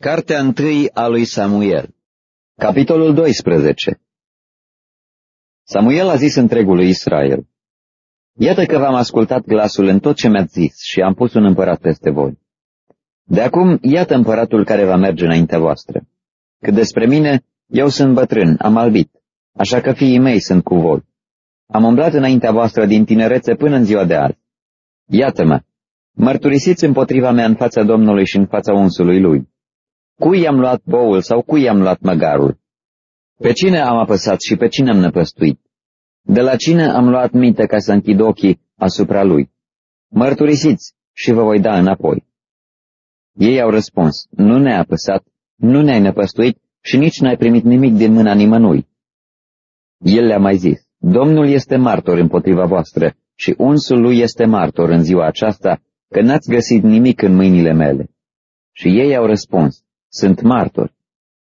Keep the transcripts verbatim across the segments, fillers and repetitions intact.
Cartea întâi a lui Samuel. Capitolul doisprezece. Samuel a zis întregului Israel: Iată că v-am ascultat glasul în tot ce mi-ați zis și am pus un împărat peste voi. De acum, iată împăratul care va merge înaintea voastră. Cât despre mine, eu sunt bătrân, am albit, așa că fiii mei sunt cu voi. Am umblat înaintea voastră din tinerețe până în ziua de azi. Iată-mă, mărturisiți împotriva mea în fața Domnului și în fața unsului lui. Cui i-am luat boul sau cui i-am luat măgarul? Pe cine am apăsat și pe cine am năpăstuit? De la cine am luat minte ca să închid ochii asupra lui? Mărturisiți și vă voi da înapoi. Ei au răspuns: nu ne-ai apăsat, nu ne-ai năpăstuit și nici n-ai primit nimic din mâna nimănui. El le-a mai zis: Domnul este martor împotriva voastră și unsul lui este martor în ziua aceasta că n-ați găsit nimic în mâinile mele. Și ei au răspuns: sunt martori.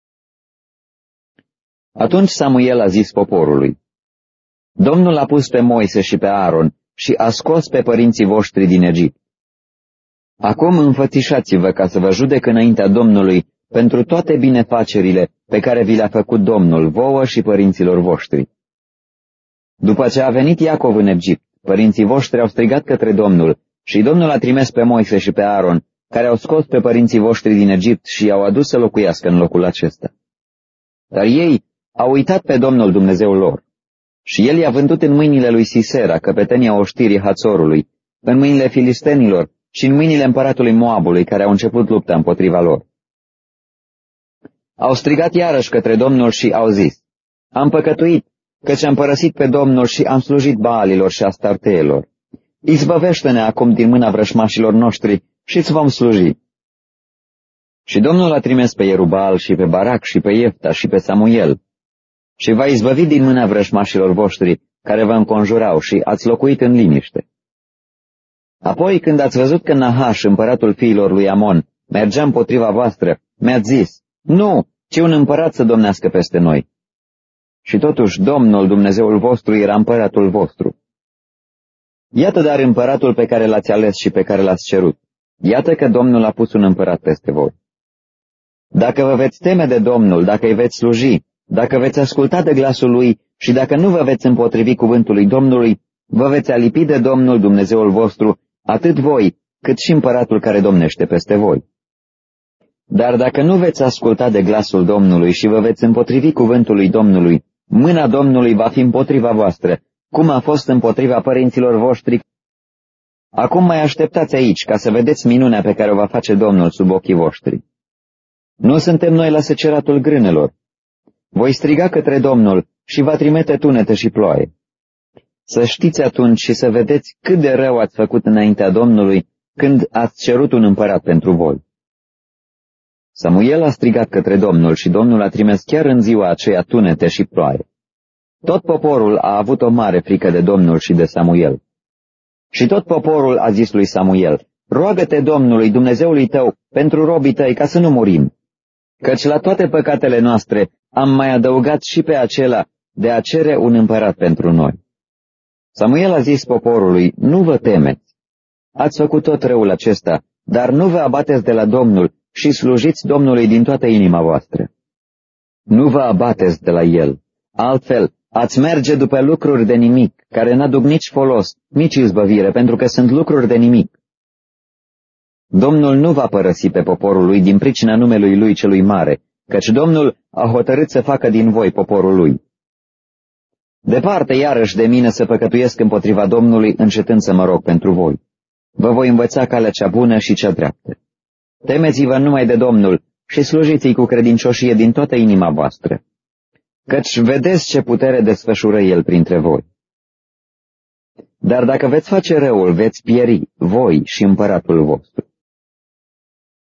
Atunci Samuel a zis poporului: Domnul a pus pe Moise și pe Aaron și a scos pe părinții voștri din Egipt. Acum înfățișați-vă ca să vă judec înaintea Domnului pentru toate binefacerile pe care vi le-a făcut Domnul vouă și părinților voștri. După ce a venit Iacov în Egipt, părinții voștri au strigat către Domnul și Domnul a trimis pe Moise și pe Aaron, care au scos pe părinții voștri din Egipt și i-au adus să locuiască în locul acesta. Dar ei au uitat pe Domnul Dumnezeul lor și el i-a vândut în mâinile lui Sisera, căpetenia oștirii Hațorului, în mâinile filistenilor și în mâinile împăratului Moabului, care au început lupta împotriva lor. Au strigat iarăși către Domnul și au zis: am păcătuit, căci am părăsit pe Domnul și am slujit Baalilor și Astarteelor. Izbăvește-ne acum din mâna vrășmașilor noștri și îți vom sluji. Și Domnul a trimis pe Ierubal și pe Barac și pe Iefta și pe Samuel și v-a izbăvit din mâna vrășmașilor voștri care vă înconjurau și ați locuit în liniște. Apoi, când ați văzut că Nahaș, împăratul fiilor lui Amon, mergea împotriva voastră, mi-ați zis: nu, ci un împărat să domnească peste noi. Și totuși Domnul Dumnezeul vostru era împăratul vostru. Iată dar împăratul pe care l-ați ales și pe care l-ați cerut. Iată că Domnul a pus un împărat peste voi. Dacă vă veți teme de Domnul, dacă îi veți sluji, dacă veți asculta de glasul lui și dacă nu vă veți împotrivi cuvântului Domnului, vă veți alipi de Domnul Dumnezeul vostru, atât voi, cât și împăratul care domnește peste voi. Dar dacă nu veți asculta de glasul Domnului și vă veți împotrivi cuvântului Domnului, mâna Domnului va fi împotriva voastră, cum a fost împotriva părinților voștri. Acum mai așteptați aici ca să vedeți minunea pe care o va face Domnul sub ochii voștri. Nu suntem noi la seceratul grânelor. Voi striga către Domnul și va trimite tunete și ploaie. Să știți atunci și să vedeți cât de rău ați făcut înaintea Domnului când ați cerut un împărat pentru voi. Samuel a strigat către Domnul și Domnul a trimis chiar în ziua aceea tunete și ploaie. Tot poporul a avut o mare frică de Domnul și de Samuel. Și tot poporul a zis lui Samuel: roagă-te Domnului, Dumnezeului tău, pentru robii tăi, ca să nu murim. Căci la toate păcatele noastre am mai adăugat și pe acela de a cere un împărat pentru noi. Samuel a zis poporului: nu vă temeți. Ați făcut tot răul acesta, dar nu vă abateți de la Domnul și slujiți Domnului din toată inima voastră. Nu vă abateți de la El, altfel ați merge după lucruri de nimic, care n-aduc nici folos, nici izbăvire, pentru că sunt lucruri de nimic. Domnul nu va părăsi pe poporul lui din pricina numelui lui celui mare, căci Domnul a hotărât să facă din voi poporul lui. Departe iarăși de mine să păcătuiesc împotriva Domnului, încetând să mă rog pentru voi. Vă voi învăța calea cea bună și cea dreaptă. Temeți-vă numai de Domnul și slujiți-i cu credincioșie din toată inima voastră, căci vedeți ce putere desfășură El printre voi. Dar dacă veți face răul, veți pieri, voi și împăratul vostru.